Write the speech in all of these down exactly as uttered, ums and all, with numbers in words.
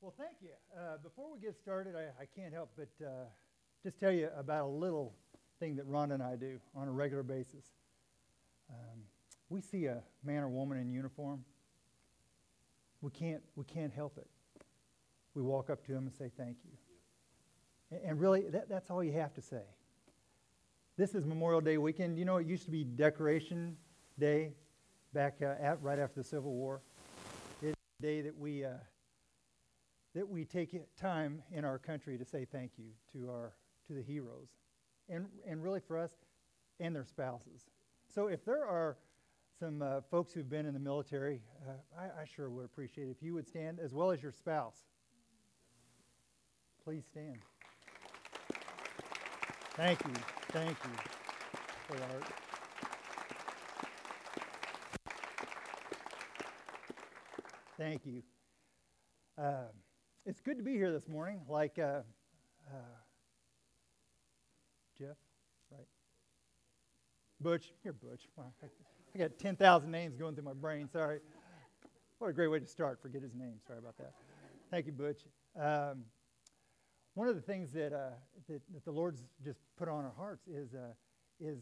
Well, thank you. Uh, before we get started, I, I can't help but uh, just tell you about a little thing that Rhonda and I do on a regular basis. Um, we see a man or woman in uniform. We can't, we can't help it. We walk up to them and say thank you. And, and really, that, that's all you have to say. This is Memorial Day weekend. You know, it used to be Decoration Day back uh, at, right after the Civil War. It's a day that we uh, that we take time in our country to say thank you to our to the heroes, and and really for us and their spouses. So if there are some uh, folks who've been in the military, uh, I, I sure would appreciate it if you would stand, as well as your spouse. Please stand. Thank you. Thank you. Hey, Art. Thank you. Uh, it's good to be here this morning. Like uh, uh, Jeff, right? Butch, you're Butch. Wow. I got ten thousand names going through my brain. Sorry. What a great way to start. Forget his name. Sorry about that. Thank you, Butch. Um, one of the things that, uh, that that the Lord's just put on our hearts is uh, is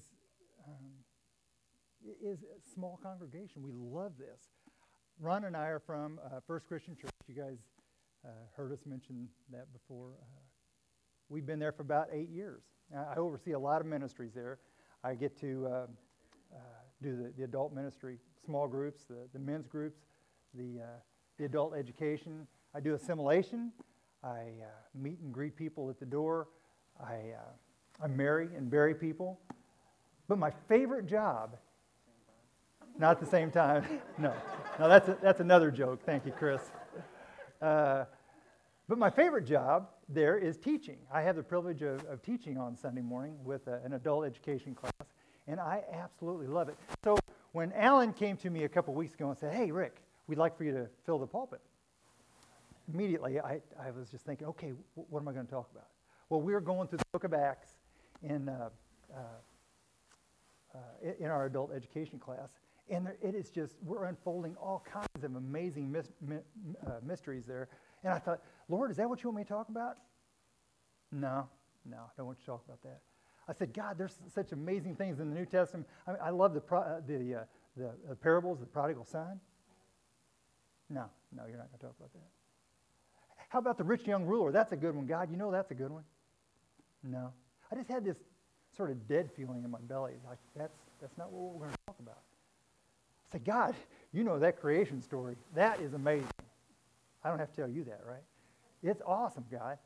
um, is a small congregation. We love this. Ron and I are from uh, First Christian Church. You guys uh, heard us mention that before. Uh, we've been there for about eight years. I oversee a lot of ministries there. I get to uh, uh, do the, the adult ministry, small groups, the, the men's groups, the uh, the adult education. I do assimilation. I uh, meet and greet people at the door. I uh, I marry and bury people. But my favorite job, not at the same time, no, no, that's a, that's another joke. Thank you, Chris. Uh, but my favorite job there is teaching. I have the privilege of, of teaching on Sunday morning with a, an adult education class, and I absolutely love it. So when Alan came to me a couple weeks ago and said, "Hey, Rick, we'd like for you to fill the pulpit," immediately I, I was just thinking, okay, w- what am I going to talk about? Well, we were going through the book of Acts in uh, uh, uh, in our adult education class, and there, it is just, we're unfolding all kinds of amazing mis- mi- uh, mysteries there. And I thought, Lord, is that what you want me to talk about? No, no, I don't want you to talk about that. I said, God, there's such amazing things in the New Testament. I mean, I love the pro- uh, the, uh, the the parables, the prodigal son. No, no, you're not going to talk about that. How about the rich young ruler? That's a good one, God. You know that's a good one. No. I just had this sort of dead feeling in my belly. Like, that's that's not what we're going to talk about. I said, God, you know that creation story. That is amazing. I don't have to tell you that, right? It's awesome, God.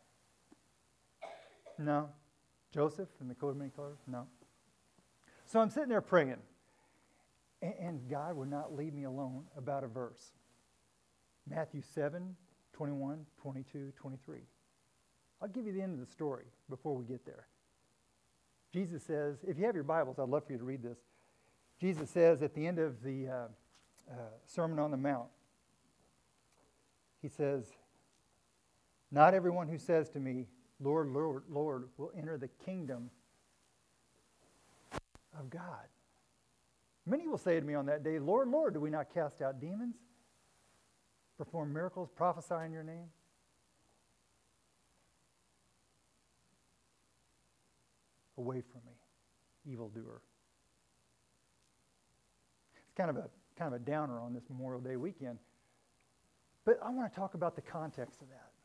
No. Joseph and the coat of many colors? No. So I'm sitting there praying, and, and God would not leave me alone about a verse. Matthew seven, twenty-one, twenty-two, twenty-three. I'll give you the end of the story before we get there. Jesus says, if you have your Bibles, I'd love for you to read this. Jesus says at the end of the uh, uh, Sermon on the Mount, he says, "Not everyone who says to me, 'Lord, Lord, Lord,' will enter the kingdom of God. Many will say to me on that day, 'Lord, Lord, do we not cast out demons, perform miracles, prophesy in your name?' Away from me, evildoer." It's kind of a kind of a downer on this Memorial Day weekend. But I want to talk about the context of that.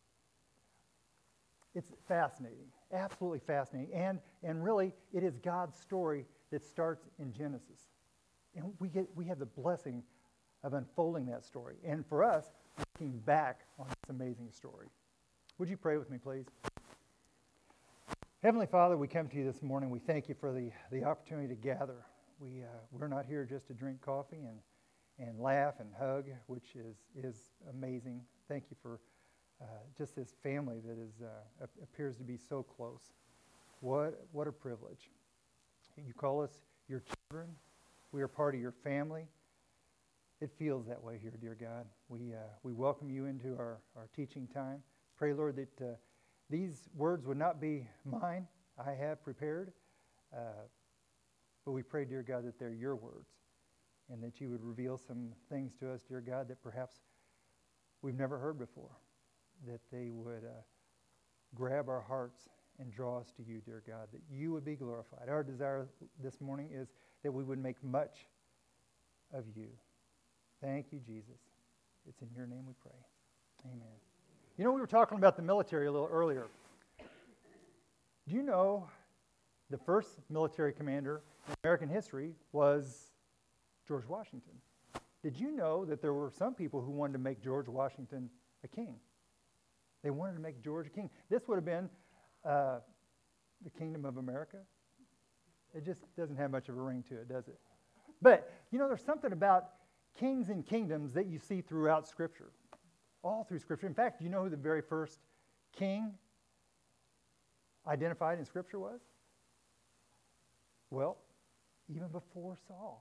It's fascinating, absolutely fascinating. And and really, it is God's story that starts in Genesis. And we get we have the blessing of unfolding that story. And for us, looking back on this amazing story. Would you pray with me, please? Heavenly Father, we come to you this morning. We thank you for the, the opportunity to gather. We, uh, we're not here just to drink coffee and, and laugh and hug, which is, is amazing. Thank you for uh, just this family that is uh, appears to be so close. What, what a privilege. You call us your children. We are part of your family. It feels that way here, dear God. We, uh, we welcome you into our, our teaching time. Pray, Lord, that uh, these words would not be mine. I have prepared. Uh, but we pray, dear God, that they're your words and that you would reveal some things to us, dear God, that perhaps we've never heard before. that they would uh, grab our hearts and draw us to you, dear God, that you would be glorified. Our desire this morning is that we would make much of you. Thank you, Jesus. It's in your name we pray. Amen. You know, we were talking about the military a little earlier. Do you know the first military commander in American history was George Washington? Did you know that there were some people who wanted to make George Washington a king? They wanted to make George a king. This would have been uh, the kingdom of America. It just doesn't have much of a ring to it, does it? But, you know, there's something about kings and kingdoms that you see throughout Scripture. All through Scripture. In fact, do you know who the very first king identified in Scripture was? Well, even before Saul.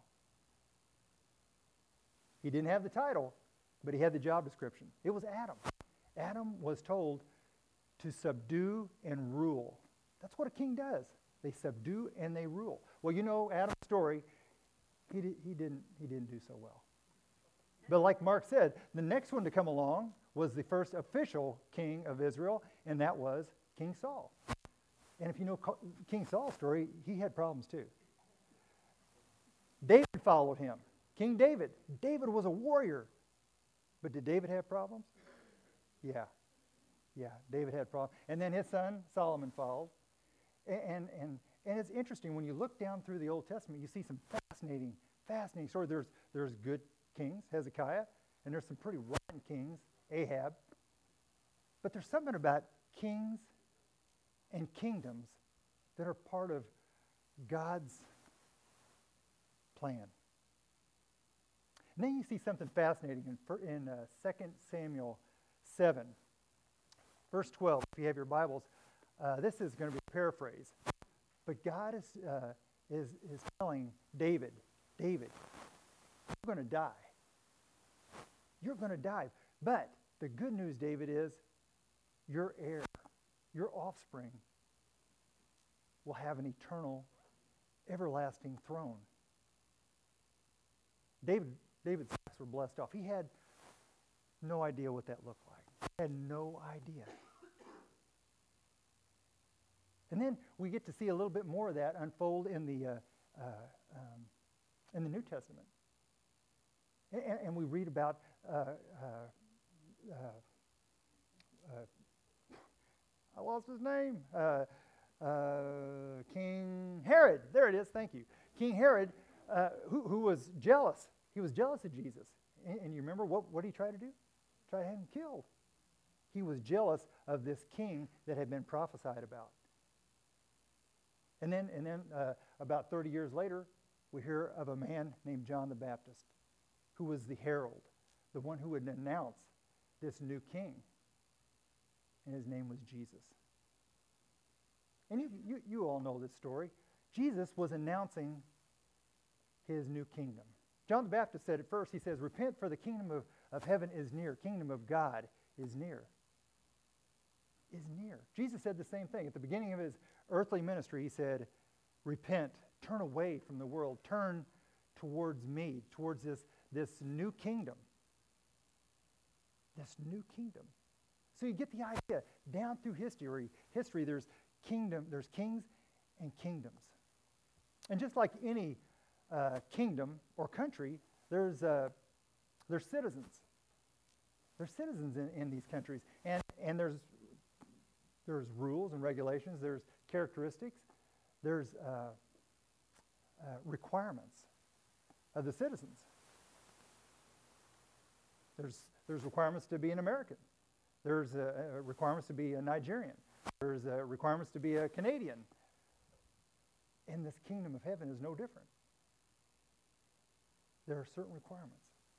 He didn't have the title, but he had the job description. It was Adam. Adam was told to subdue and rule. That's what a king does. They subdue and they rule. Well, you know Adam's story, he, di- he, didn't, he didn't do so well. But like Mark said, the next one to come along was the first official king of Israel, and that was King Saul. And if you know King Saul's story, he had problems too. David followed him. King David. David was a warrior. But did David have problems? Yeah. Yeah, David had problems. And then his son, Solomon, followed. And, and, and, and it's interesting, when you look down through the Old Testament, you see some fascinating, fascinating stories. There's, there's good kings, Hezekiah, and there's some pretty rotten kings, Ahab. But there's something about kings and kingdoms that are part of God's plan. And then you see something fascinating in, in uh, Second Samuel seven, verse twelve. If you have your Bibles, uh, this is going to be a paraphrase. But God is, uh, is, is telling David, David, you're going to die. You're going to die. But the good news, David, is your heir, your offspring, will have an eternal, everlasting throne. David, David's sons were blessed off. He had no idea what that looked like. He had no idea. And then we get to see a little bit more of that unfold in the uh, uh, um, in the New Testament. And, and we read about uh, uh, uh, uh, I lost his name. Uh, uh, King Herod. There it is. Thank you. King Herod, uh, who, who was jealous. He was jealous of Jesus. And, and you remember what, what he tried to do? Try to have him killed. He was jealous of this king that had been prophesied about. And then, and then uh, about thirty years later, we hear of a man named John the Baptist, who was the herald, the one who would announce this new king. And his name was Jesus. And you, you, you all know this story. Jesus was announcing his new kingdom. John the Baptist said at first, he says, repent, for the kingdom of, of heaven is near. Kingdom of God is near. Is near. Jesus said the same thing. At the beginning of his earthly ministry, he said, repent, turn away from the world, turn towards me, towards this, this new kingdom. This new kingdom. So you get the idea. Down through history, history there's kingdom, there's kings and kingdoms. And just like any uh, kingdom or country, there's uh, there's citizens. There's citizens in, in these countries. And and there's there's rules and regulations, there's characteristics, there's uh, uh, requirements of the citizens. There's there's requirements to be an American. There's uh, uh, requirements to be a Nigerian. There's uh, requirements to be a Canadian. And this kingdom of heaven is no different. There are certain requirements.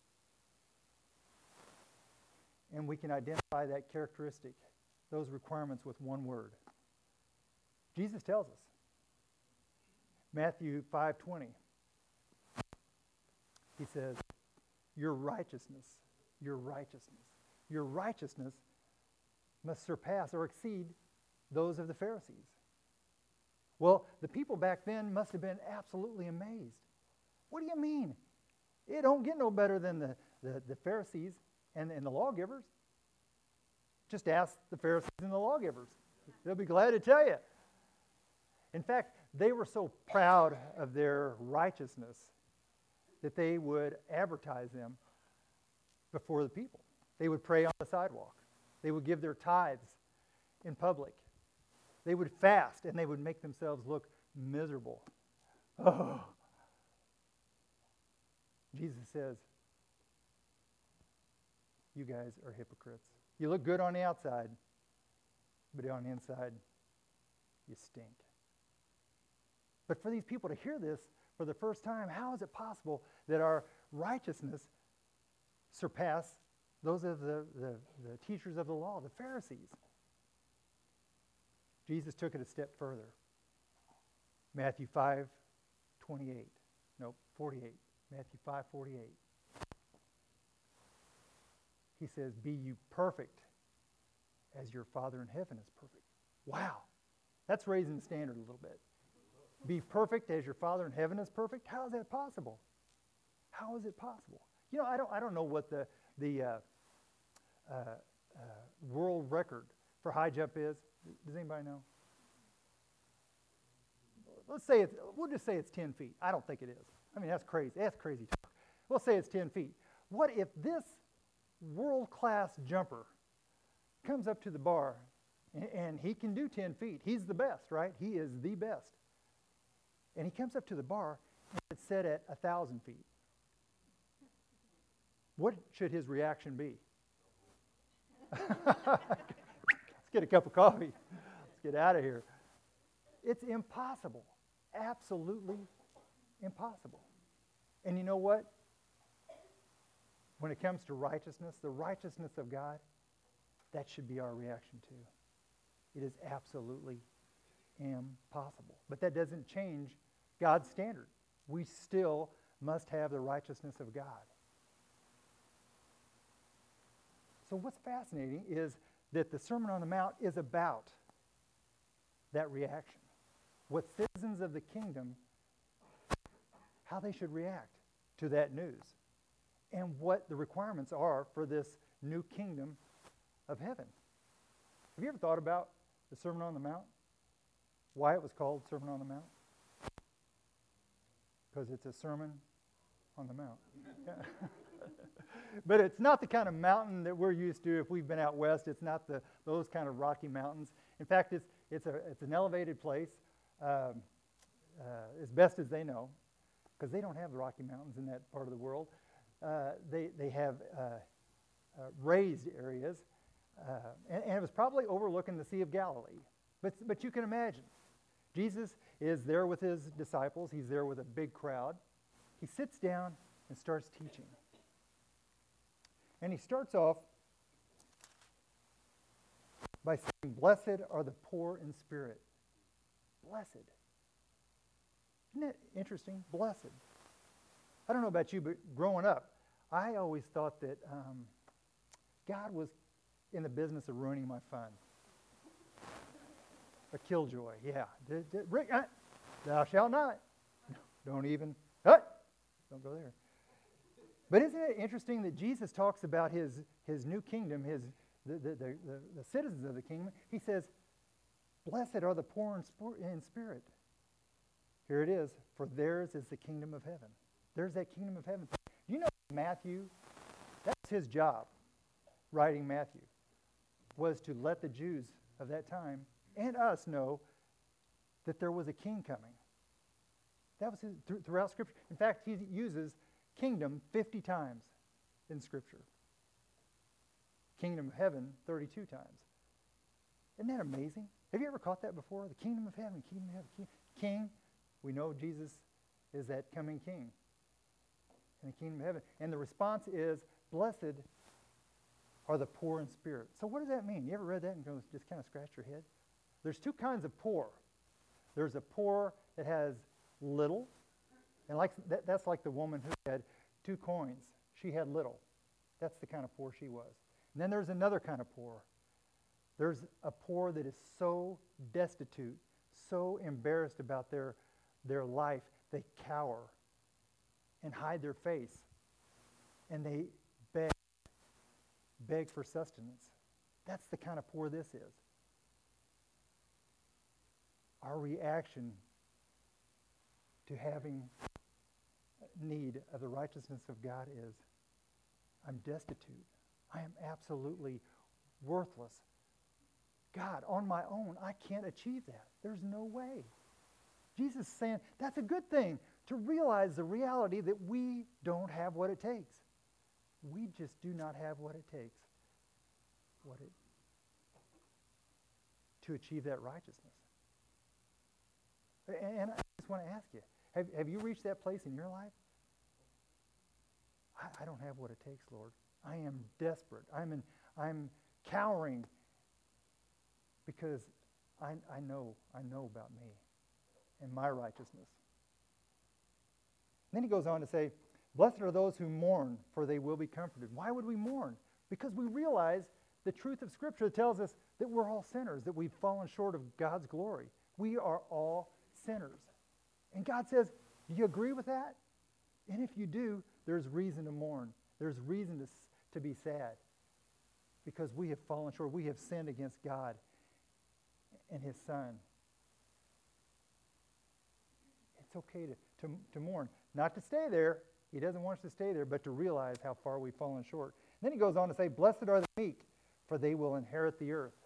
And we can identify that characteristic, those requirements, with one word. Jesus tells us. Matthew five twenty. He says, your righteousness, your righteousness, your righteousness must surpass or exceed those of the Pharisees. Well, the people back then must have been absolutely amazed. What do you mean? It don't get no better than the, the, the Pharisees and, and the lawgivers. Just ask the Pharisees and the lawgivers. They'll be glad to tell you. In fact, they were so proud of their righteousness that they would advertise them before the people. They would pray on the sidewalk. They would give their tithes in public. They would fast, and they would make themselves look miserable. Oh. Jesus says, you guys are hypocrites. You look good on the outside, but on the inside, you stink. But for these people to hear this for the first time, how is it possible that our righteousness surpass those of the, the, the teachers of the law, the Pharisees? Jesus took it a step further. Matthew five twenty-eight. Nope, forty-eight. Matthew five forty-eight. He says, be you perfect as your Father in heaven is perfect. Wow. That's raising the standard a little bit. Be perfect as your Father in heaven is perfect? How is that possible? How is it possible? You know, I don't I don't know what the, the uh, uh, uh, world record for high jump is. Does anybody know? Let's say it's, we'll just say it's ten feet. I don't think it is. I mean, that's crazy. That's crazy talk. We'll say it's ten feet. What if this world-class jumper comes up to the bar and, and he can do ten feet? He's the best, right? He is the best. And he comes up to the bar and it's set at one thousand feet. What should his reaction be? Let's get a cup of coffee. Let's get out of here. It's impossible. Absolutely impossible. And you know what? When it comes to righteousness, the righteousness of God, that should be our reaction too. It is absolutely impossible. But that doesn't change God's standard. We still must have the righteousness of God. So what's fascinating is that the Sermon on the Mount is about that reaction. What citizens of the kingdom, how they should react to that news, and what the requirements are for this new kingdom of heaven. Have you ever thought about the Sermon on the Mount? Why it was called Sermon on the Mount? Because it's a sermon on the Mount. But it's not the kind of mountain that we're used to if we've been out west. It's not the those kind of rocky mountains. In fact, it's it's a it's an elevated place, um, uh, as best as they know, because they don't have the Rocky Mountains in that part of the world. Uh, they they have uh, uh, raised areas, uh, and, and it was probably overlooking the Sea of Galilee. But but you can imagine, Jesus is there with his disciples. He's there with a big crowd. He sits down and starts teaching. And he starts off by saying, blessed are the poor in spirit. Blessed. Isn't that interesting? Blessed. I don't know about you, but growing up, I always thought that um, God was in the business of ruining my fun. A killjoy, yeah. D- d- Rick, uh, thou shalt not. Don't even, uh, don't go there. But isn't it interesting that Jesus talks about his, his new kingdom, his the, the, the, the, the citizens of the kingdom? He says, blessed are the poor in, spor- in spirit. Here it is, for theirs is the kingdom of heaven. There's that kingdom of heaven. You know Matthew, that's his job, writing Matthew, was to let the Jews of that time and us know that there was a king coming. That was his, th- throughout Scripture. In fact, he uses kingdom fifty times in Scripture. Kingdom of heaven thirty-two times. Isn't that amazing? Have you ever caught that before? The kingdom of heaven, kingdom of heaven, king. king. We know Jesus is that coming king in the kingdom of heaven. And the response is, blessed are the poor in spirit. So what does that mean? You ever read that and go, just kind of scratch your head? There's two kinds of poor. There's a poor that has little, and like that, that's like the woman who had two coins. She had little. That's the kind of poor she was. And then there's another kind of poor. There's a poor that is so destitute, so embarrassed about their, their life, they cower and hide their face. And they beg, beg for sustenance. That's the kind of poor this is. Our reaction to having need of the righteousness of God is, I'm destitute. I am absolutely worthless. God, on my own, I can't achieve that. There's no way. Jesus is saying that's a good thing, to realize the reality that we don't have what it takes. We just do not have what it takes what it, to achieve that righteousness. And I just want to ask you, have, have you reached that place in your life? I, I don't have what it takes, Lord. I am desperate. I'm in, I'm cowering because I, I know, I know about me and my righteousness. And then he goes on to say, blessed are those who mourn, for they will be comforted. Why would we mourn? Because we realize the truth of Scripture tells us that we're all sinners, that we've fallen short of God's glory. We are all sinners. And God says, do you agree with that? And if you do, there's reason to mourn. There's reason to, to be sad. Because we have fallen short. We have sinned against God and His Son. It's okay to, to, to mourn. Not to stay there. He doesn't want us to stay there, but to realize how far we've fallen short. And then he goes on to say, blessed are the meek, for they will inherit the earth.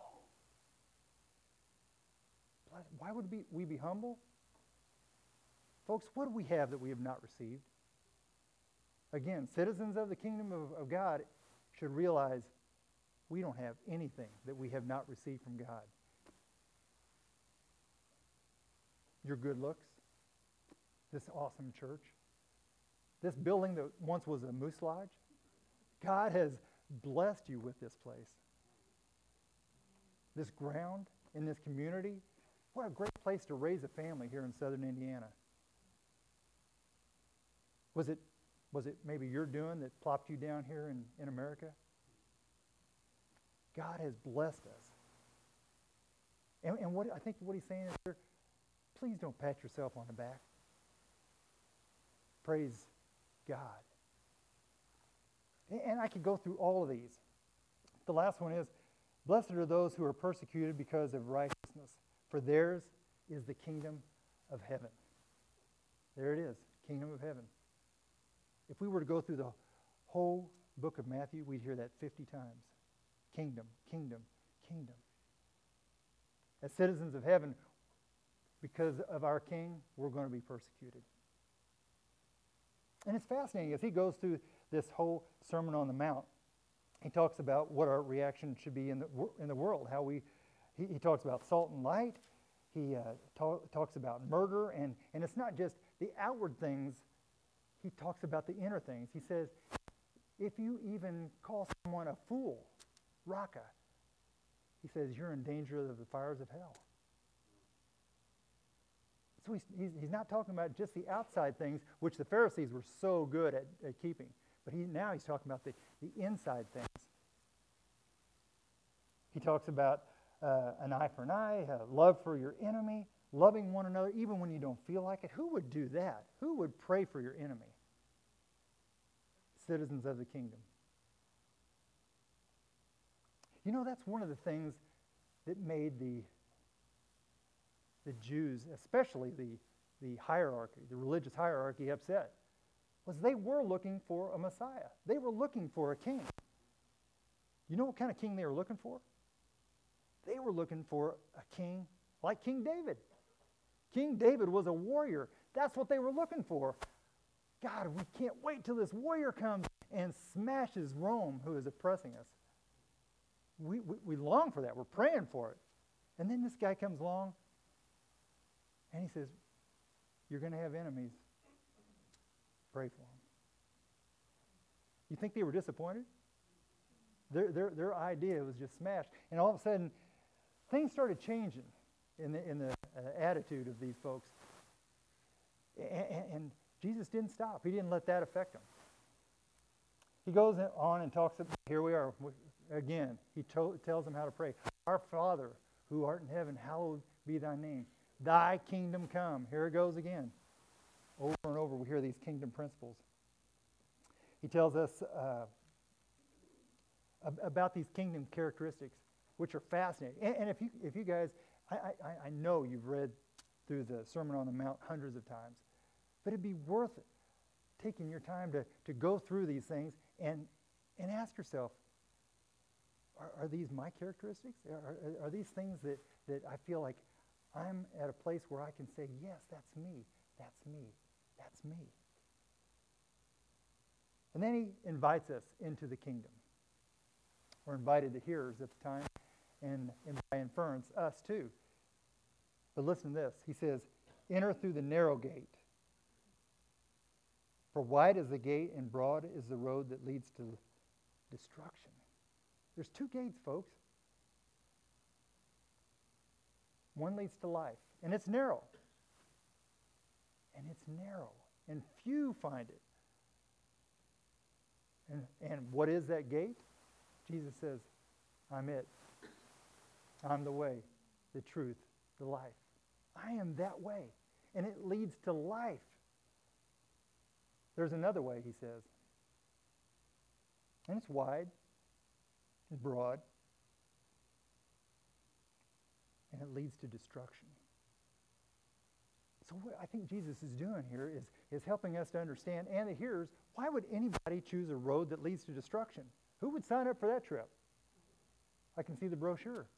Why would we, we be humble? Folks, what do we have that we have not received? Again, citizens of the kingdom of, of God should realize we don't have anything that we have not received from God. Your good looks, this awesome church, this building that once was a moose lodge, God has blessed you with this place. This ground in this community, what a great place to raise a family here in southern Indiana. Was it, was it maybe your doing that plopped you down here in, in America? God has blessed us. And, and what I think what he's saying is here, please don't pat yourself on the back. Praise God. And, and I could go through all of these. The last one is, blessed are those who are persecuted because of righteousness, for theirs is the kingdom of heaven. There it is, kingdom of heaven. If we were to go through the whole book of Matthew, we'd hear that fifty times. Kingdom, kingdom, kingdom. As citizens of heaven, because of our King, we're going to be persecuted. And it's fascinating as he goes through this whole Sermon on the Mount. He talks about what our reaction should be in the in the world. How we, he, he talks about salt and light. He uh, talk, talks about murder, and and it's not just the outward things. He talks about the inner things. He says, if you even call someone a fool, Raka, he says you're in danger of the fires of hell. So he's, he's, he's not talking about just the outside things, which the Pharisees were so good at, at keeping. But he, now he's talking about the, the inside things. He talks about uh, an eye for an eye, uh, love for your enemy, loving one another even when you don't feel like it. Who would do that? Who would pray for your enemy? Citizens of the kingdom. You know, that's one of the things that made the the Jews, especially the, the hierarchy, the religious hierarchy, upset, was they were looking for a Messiah. They were looking for a king. You know what kind of king they were looking for? They were looking for a king like King David. King David was a warrior. That's what they were looking for. God, we can't wait till this warrior comes and smashes Rome, who is oppressing us. We, we, we long for that. We're praying for it. And then this guy comes along, and he says, you're going to have enemies. Pray for them. You think they were disappointed? Their, their, their idea was just smashed. And all of a sudden, things started changing in the, in the uh, attitude of these folks. And, and Jesus didn't stop. He didn't let that affect them. He goes on and talks about, here we are, again, he to, tells them how to pray. Our Father, who art in heaven, hallowed be thy name. Thy kingdom come. Here it goes again. Over and over we hear these kingdom principles. He tells us uh, ab- about these kingdom characteristics, which are fascinating. And, and if you if you guys, I, I, I know you've read through the Sermon on the Mount hundreds of times, but it'd be worth it taking your time to, to go through these things and and ask yourself, are, are these my characteristics? Are, are, are these things that, that I feel like I'm at a place where I can say, yes, that's me, that's me, that's me. And then he invites us into the kingdom. We're invited, the hearers at the time, and, and by inference, us too. But listen to this. He says, enter through the narrow gate. For wide is the gate and broad is the road that leads to destruction. There's two gates, folks. One leads to life, and it's narrow. And it's narrow, and few find it. And, and what is that gate? Jesus says, I'm it. I'm the way, the truth, the life. I am that way, and it leads to life. There's another way, he says. And it's wide and broad, and it leads to destruction. So what I think Jesus is doing here is, is helping us to understand, and the hearers, why would anybody choose a road that leads to destruction? Who would sign up for that trip? I can see the brochure.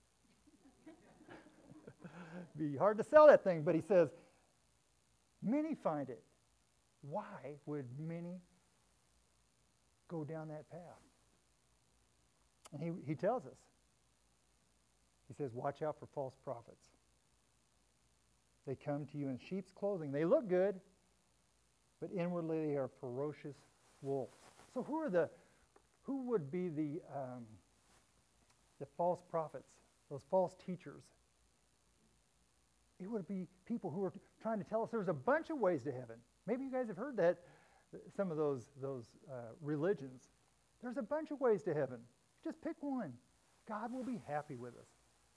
Be hard to sell that thing, but he says, many find it. Why would many go down that path? And he, he tells us. He says, watch out for false prophets. They come to you in sheep's clothing. They look good, but inwardly they are ferocious wolves. So who are the, who would be the, um, the false prophets, those false teachers? It would be people who are trying to tell us there's a bunch of ways to heaven. Maybe you guys have heard that, some of those, those uh, religions. There's a bunch of ways to heaven. Just pick one. God will be happy with us.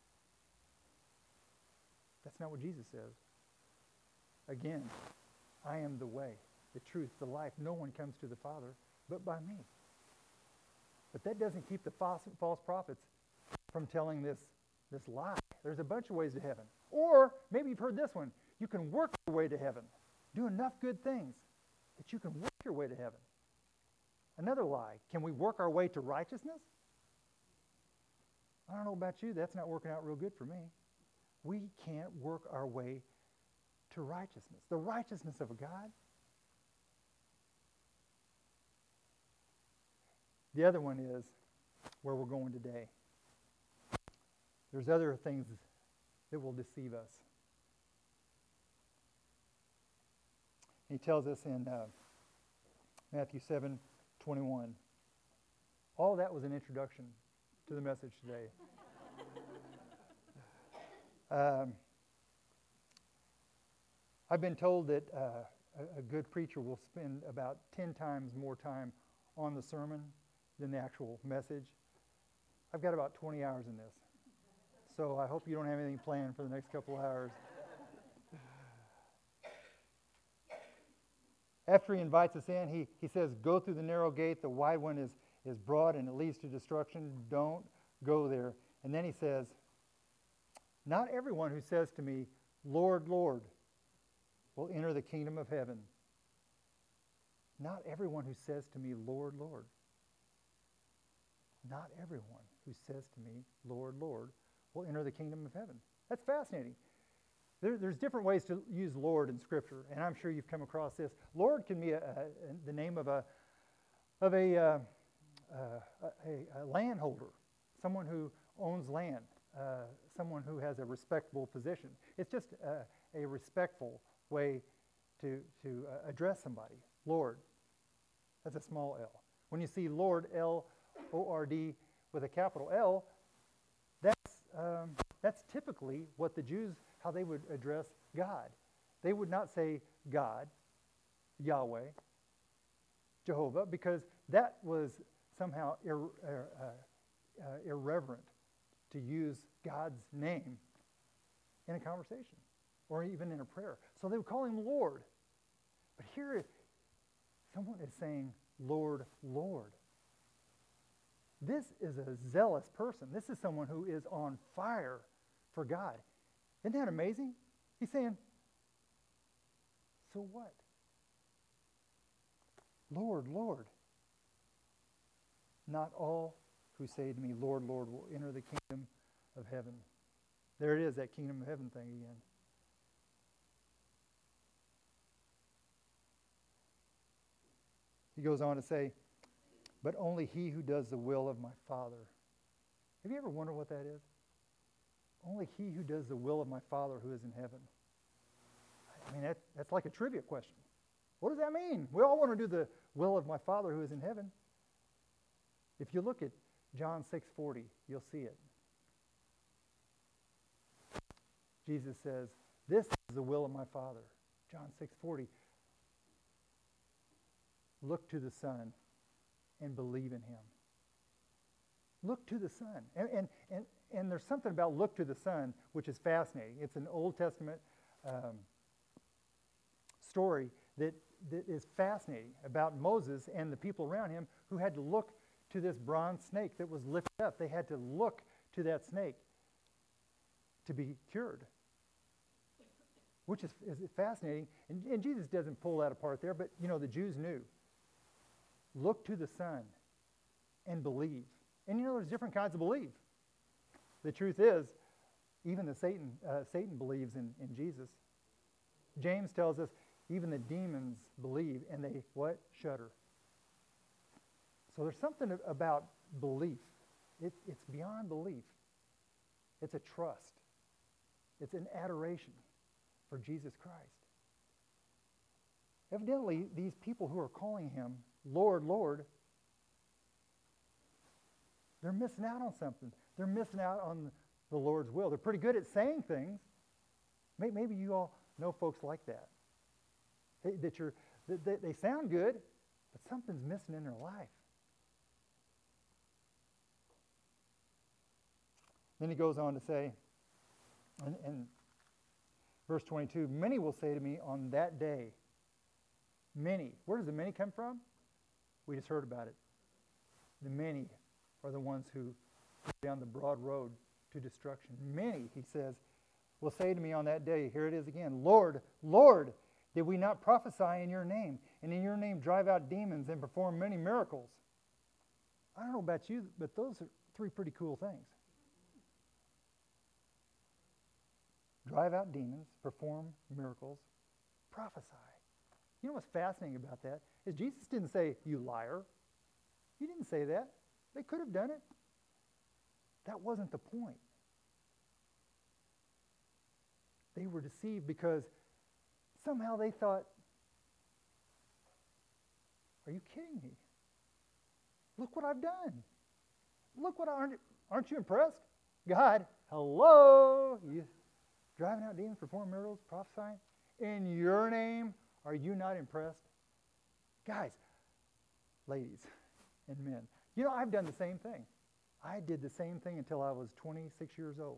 That's not what Jesus says. Again, I am the way, the truth, the life. No one comes to the Father but by me. But that doesn't keep the false, false prophets from telling this, this lie. There's a bunch of ways to heaven. Or maybe you've heard this one. You can work your way to heaven. Do enough good things that you can work your way to heaven. Another lie. Can we work our way to righteousness? I don't know about you. That's not working out real good for me. We can't work our way to righteousness. The righteousness of a God. The other one is where we're going today. There's other things that will deceive us. He tells us in uh, Matthew seven twenty-one. All that was an introduction to the message today. um, I've been told that uh, a, a good preacher will spend about ten times more time on the sermon than the actual message. I've got about twenty hours in this. So I hope you don't have anything planned for the next couple hours. After he invites us in, he, he says, go through the narrow gate. The wide one is, is broad and it leads to destruction. Don't go there. And then he says, not everyone who says to me, Lord, Lord, will enter the kingdom of heaven. Not everyone who says to me, Lord, Lord. Not everyone who says to me, Lord, Lord, will enter the kingdom of heaven. That's fascinating. There, there's different ways to use Lord in Scripture, and I'm sure you've come across this. Lord can be a, a, the name of a of a, uh, uh, a, a landholder, someone who owns land, uh, someone who has a respectable position. It's just a, a respectful way to to uh, address somebody. Lord. That's a small L. When you see Lord, L O R D with a capital L, that's um, that's typically what the Jews, how they would address God. They would not say God, Yahweh, Jehovah, because that was somehow ir- ir- uh, uh, irreverent to use God's name in a conversation or even in a prayer. So they would call him Lord. But here, someone is saying, Lord, Lord. This is a zealous person. This is someone who is on fire for God. Isn't that amazing? He's saying, so what? Lord, Lord. Not all who say to me, Lord, Lord, will enter the kingdom of heaven. There it is, that kingdom of heaven thing again. He goes on to say, but only he who does the will of my Father. Have you ever wondered what that is? Only he who does the will of my Father who is in heaven. I mean, that, that's like a trivia question. What does that mean? We all want to do the will of my Father who is in heaven. If you look at John six forty, you'll see it. Jesus says, this is the will of my Father. John six forty. Look to the Son and believe in him. Look to the Son. And, and, and, and there's something about look to the Son which is fascinating. It's an Old Testament um, story that, that is fascinating about Moses and the people around him who had to look to this bronze snake that was lifted up. They had to look to that snake to be cured, which is, is fascinating. And, and Jesus doesn't pull that apart there, but you know, the Jews knew. Look to the Son and believe. And you know, there's different kinds of belief. The truth is, even the Satan, uh, Satan believes in, in Jesus. James tells us, even the demons believe, and they, what? Shudder. So there's something about belief. It, it's beyond belief. It's a trust. It's an adoration for Jesus Christ. Evidently, these people who are calling him Lord, Lord, they're missing out on something. They're missing out on the Lord's will. They're pretty good at saying things. Maybe you all know folks like that. They, that you're, they, they sound good, but something's missing in their life. Then he goes on to say, in, in verse twenty-two, many will say to me on that day, many. Where does the many come from? We just heard about it. The many are the ones who go down the broad road to destruction. Many, he says, will say to me on that day, here it is again, Lord, Lord, did we not prophesy in your name, and in your name drive out demons and perform many miracles? I don't know about you, but those are three pretty cool things. Drive out demons, perform miracles, prophesy. You know what's fascinating about that is Jesus didn't say, you liar. He didn't say that. They could have done it. That wasn't the point. They were deceived because somehow they thought, are you kidding me? Look what I've done. Look what I, aren't, aren't you impressed? God, hello. You driving out demons, performing miracles, prophesying. In your name, are you not impressed? Guys, ladies and men, you know, I've done the same thing. I did the same thing until I was twenty-six years old.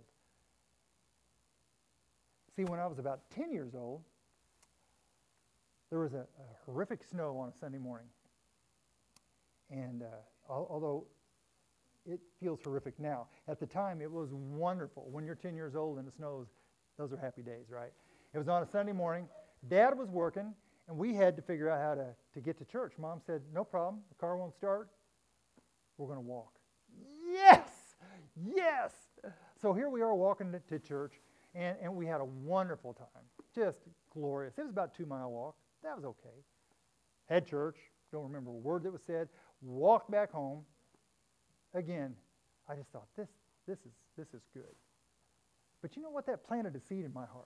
See, when I was about ten years old, there was a, a horrific snow on a Sunday morning. And uh, al- although it feels horrific now, at the time it was wonderful. When you're ten years old and it snows, those are happy days, right? It was on a Sunday morning. Dad was working, and we had to figure out how to, to get to church. Mom said, no problem. The car won't start. We're going to walk. Yes! Yes! So here we are walking to, to church, and, and we had a wonderful time. Just glorious. It was about a two-mile walk. That was okay. Had church. Don't remember a word that was said. Walked back home. Again, I just thought, this, this is, this is good. But you know what? That planted a seed in my heart.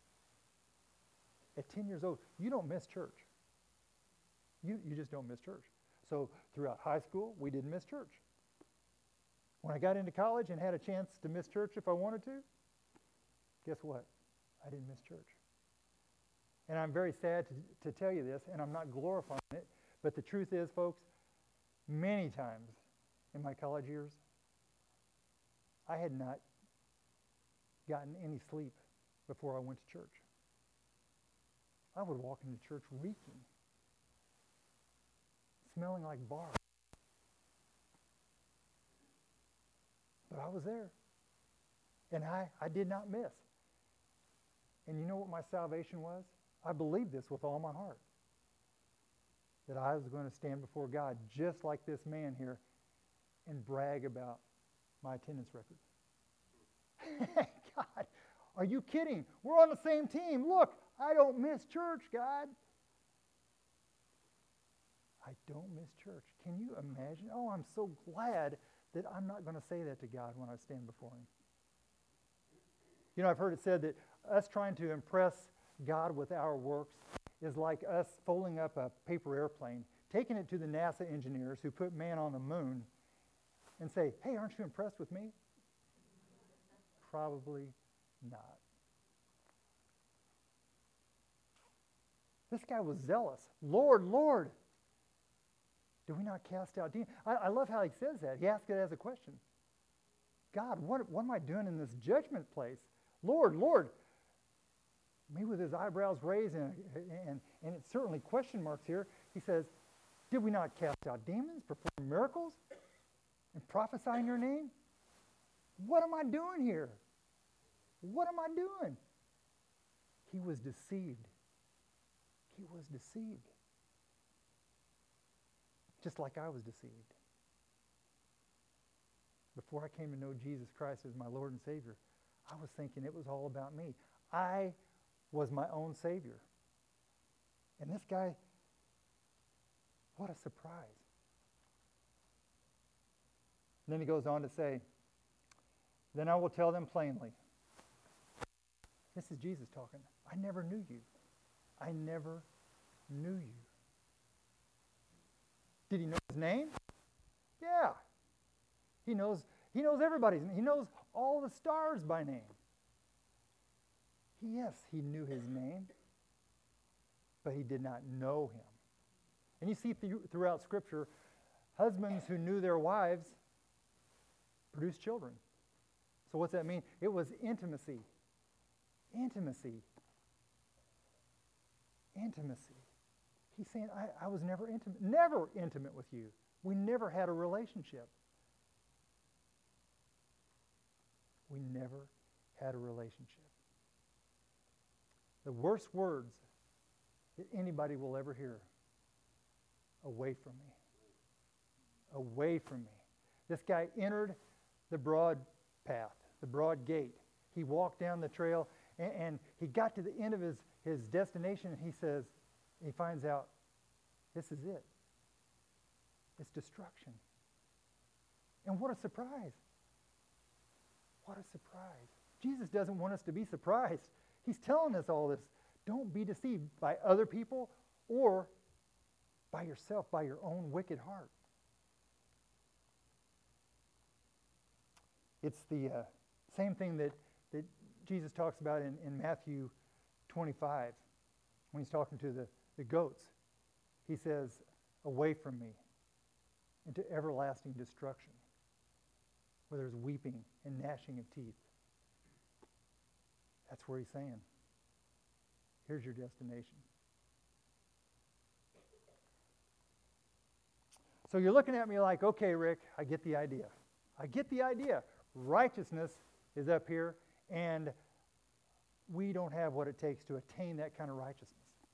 At ten years old, you don't miss church. You, you just don't miss church. So throughout high school, we didn't miss church. When I got into college and had a chance to miss church if I wanted to, guess what? I didn't miss church. And I'm very sad to, to tell you this, and I'm not glorifying it, but the truth is, folks, many times in my college years, I had not gotten any sleep before I went to church. I would walk into church reeking, smelling like bark. But I was there. And I, I did not miss. And you know what my salvation was? I believed this with all my heart. That I was going to stand before God just like this man here and brag about my attendance record. God, are you kidding? We're on the same team. Look, I don't miss church, God. I don't miss church. Can you imagine? Oh, I'm so glad that I'm not going to say that to God when I stand before Him. You know, I've heard it said that us trying to impress God with our works is like us folding up a paper airplane, taking it to the NASA engineers who put man on the moon, and say, hey, aren't you impressed with me? Probably not. This guy was zealous. Lord, Lord, do we not cast out demons? I, I love how he says that. He asks it as a question. God, what, what am I doing in this judgment place? Lord, Lord. Me with his eyebrows raised and, and, and it's certainly question marks here. He says, did we not cast out demons, perform miracles, and prophesy in your name? What am I doing here? What am I doing? He was deceived. He was deceived. Just like I was deceived. Before I came to know Jesus Christ as my Lord and Savior, I was thinking it was all about me. I was my own Savior. And this guy, what a surprise. And then he goes on to say, then I will tell them plainly. This is Jesus talking. I never knew you. I never knew you. Did he know his name? Yeah. He knows, he knows everybody's name. He knows all the stars by name. Yes, he knew his name, but he did not know him. And you see th- throughout Scripture, husbands who knew their wives produced children. So what's that mean? It was intimacy. Intimacy. Intimacy. He's saying, I, I was never intimate, never intimate with you. We never had a relationship. We never had a relationship. The worst words that anybody will ever hear, away from me. Away from me. This guy entered the broad path, the broad gate. He walked down the trail, and, and he got to the end of his, his destination, and he says, he finds out, this is it. It's destruction. And what a surprise. What a surprise. Jesus doesn't want us to be surprised. He's telling us all this. Don't be deceived by other people or by yourself, by your own wicked heart. It's the uh, same thing that, that Jesus talks about in, in Matthew twenty-five when he's talking to the, the goats. He says, away from me into everlasting destruction, where there's weeping and gnashing of teeth. That's where he's saying, here's your destination. So you're looking at me like, okay, Rick, I get the idea. I get the idea. Righteousness is up here, and we don't have what it takes to attain that kind of righteousness.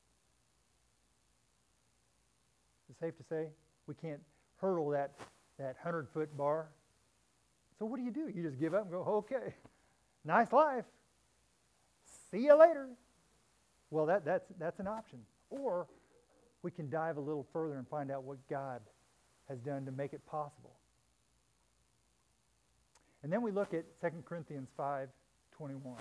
Is it safe to say we can't hurdle that, that hundred-foot bar? So what do you do? You just give up and go, okay, nice life. See you later. Well, that, that's, that's an option. Or we can dive a little further and find out what God has done to make it possible. And then we look at Second Corinthians five twenty-one.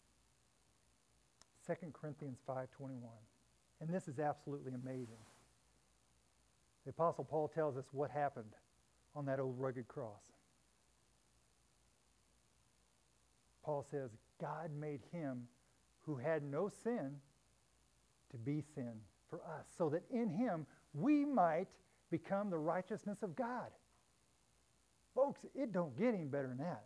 Second Corinthians five twenty-one. And this is absolutely amazing. The Apostle Paul tells us what happened on that old rugged cross. Paul says, God made him who had no sin to be sin for us, so that in him we might become the righteousness of God. Folks, it don't get any better than that.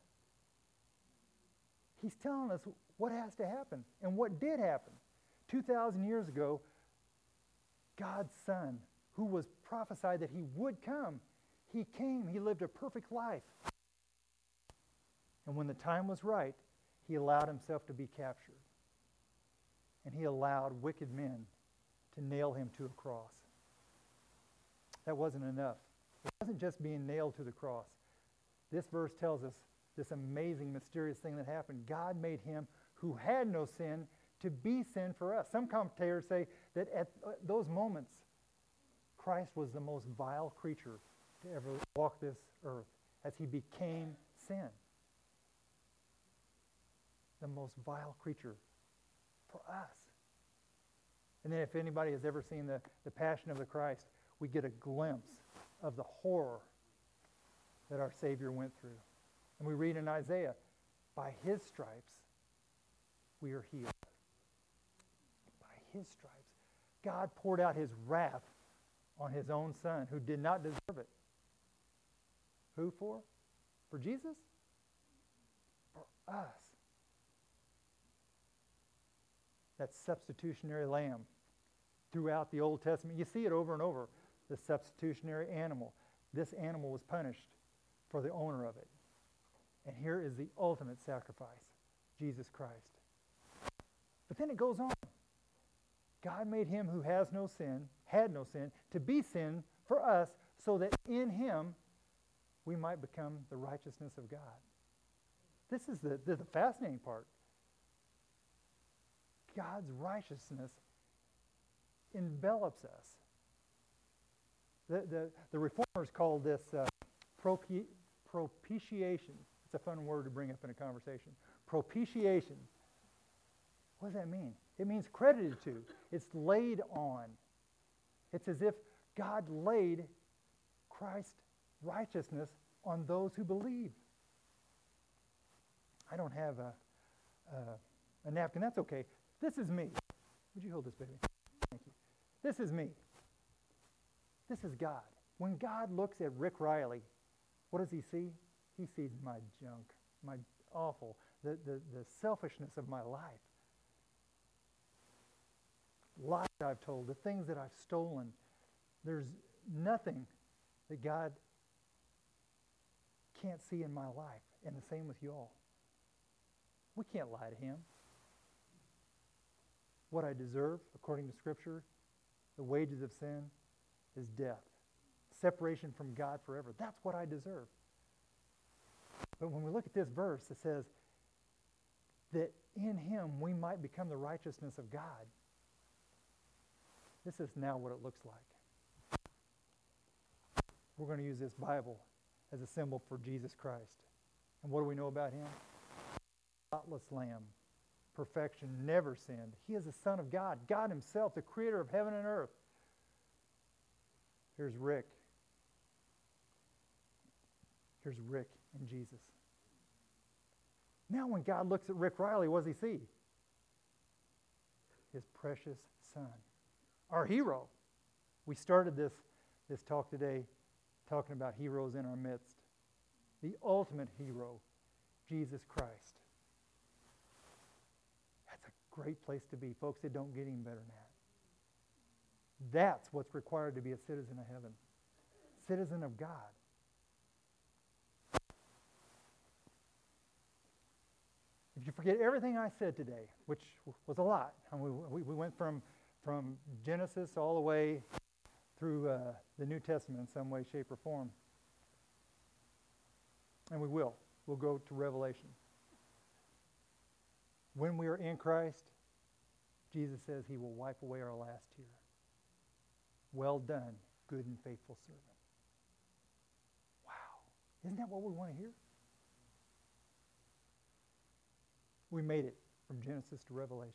He's telling us what has to happen and what did happen. two thousand years ago, God's Son, who was prophesied that he would come, he came, he lived a perfect life. And when the time was right, he allowed himself to be captured. And he allowed wicked men to nail him to a cross. That wasn't enough. It wasn't just being nailed to the cross. This verse tells us this amazing, mysterious thing that happened. God made him who had no sin to be sin for us. Some commentators say that at those moments, Christ was the most vile creature to ever walk this earth as he became sin. The most vile creature for us. And then if anybody has ever seen the, the Passion of the Christ, we get a glimpse of the horror that our Savior went through. And we read in Isaiah, by his stripes we are healed. By his stripes. God poured out his wrath on his own Son who did not deserve it. Who for? For Jesus? For us. That substitutionary lamb throughout the Old Testament. You see it over and over. The substitutionary animal. This animal was punished for the owner of it. And here is the ultimate sacrifice, Jesus Christ. But then it goes on. God made him who has no sin, had no sin, to be sin for us so that in him we might become the righteousness of God. This is the, the, the fascinating part. God's righteousness envelops us. The, the, the reformers called this uh, propi- propitiation. It's a fun word to bring up in a conversation. Propitiation. What does that mean? It means credited to. It's laid on. It's as if God laid Christ's righteousness on those who believe. I don't have a, a, a napkin. That's okay. This is me. Would you hold this, baby? Thank you. This is me. This is God. When God looks at Rick Riley, what does he see? He sees my junk, my awful, the, the, the selfishness of my life. Lies I've told, the things that I've stolen. There's nothing that God can't see in my life. And the same with you all. We can't lie to him. What I deserve, according to Scripture, the wages of sin is death. Separation from God forever. That's what I deserve. But when we look at this verse, it says that in him we might become the righteousness of God. This is now what it looks like. We're going to use this Bible as a symbol for Jesus Christ. And what do we know about him? Spotless Lamb. Perfection, never sinned. He is the Son of God, God himself, the creator of heaven and earth. Here's Rick. Here's Rick and Jesus. Now when God looks at Rick Riley, what does he see? His precious son. Our hero. We started this, this talk today talking about heroes in our midst. The ultimate hero, Jesus Christ. That's a great place to be. Folks, it don't get any better than that. That's what's required to be a citizen of heaven. Citizen of God. If you forget everything I said today, which was a lot, and we, we, we went from, from Genesis all the way through uh, the New Testament in some way, shape, or form. And we will. We'll go to Revelation. When we are in Christ, Jesus says he will wipe away our last tear. Well done, good and faithful servant. Wow. Isn't that what we want to hear? We made it from Genesis to Revelation.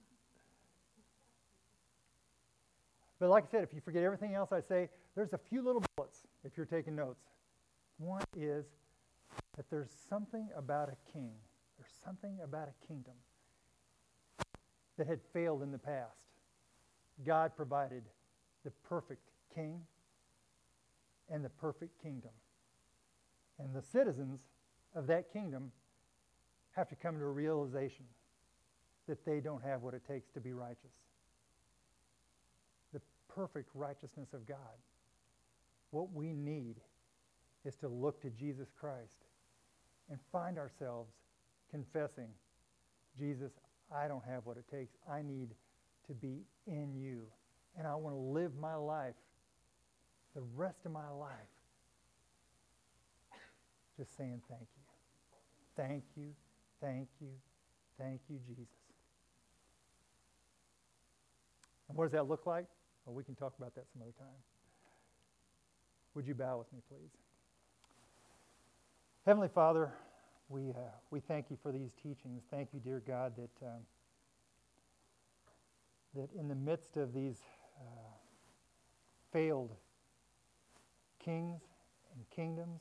But like I said, if you forget everything else I say, there's a few little bullets if you're taking notes. One is that there's something about a king. There's something about a kingdom that had failed in the past. God provided the perfect king and the perfect kingdom. And the citizens of that kingdom have to come to a realization that they don't have what it takes to be righteous. The perfect righteousness of God. What we need is to look to Jesus Christ and find ourselves confessing, Jesus, I don't have what it takes. I need to be in you. And I want to live my life, the rest of my life, just saying thank you. Thank you, thank you, thank you, Jesus. And what does that look like? Well, we can talk about that some other time. Would you bow with me, please? Heavenly Father, we uh, we thank you for these teachings. Thank you, dear God, that um, that in the midst of these uh, failed kings and kingdoms,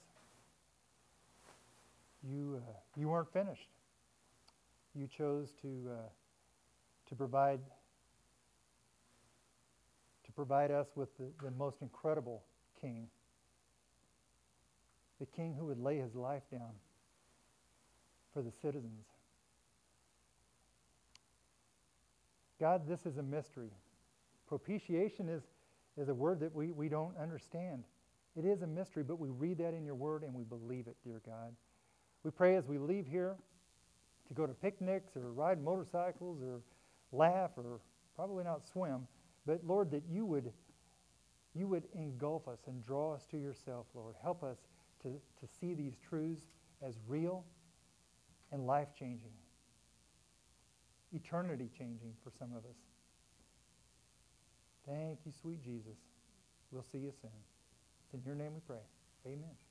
you uh, you weren't finished. You chose to uh, to provide to provide us with the, the most incredible king, the king who would lay his life down for the citizens. God, this is a mystery. Propitiation is, is a word that we, we don't understand. It is a mystery, but we read that in your word and we believe it, dear God. We pray as we leave here to go to picnics or ride motorcycles or laugh or probably not swim, but Lord, that you would you would engulf us and draw us to yourself, Lord. Help us to, to see these truths as real and life-changing, eternity-changing for some of us. Thank you, sweet Jesus. We'll see you soon. It's in your name we pray. Amen.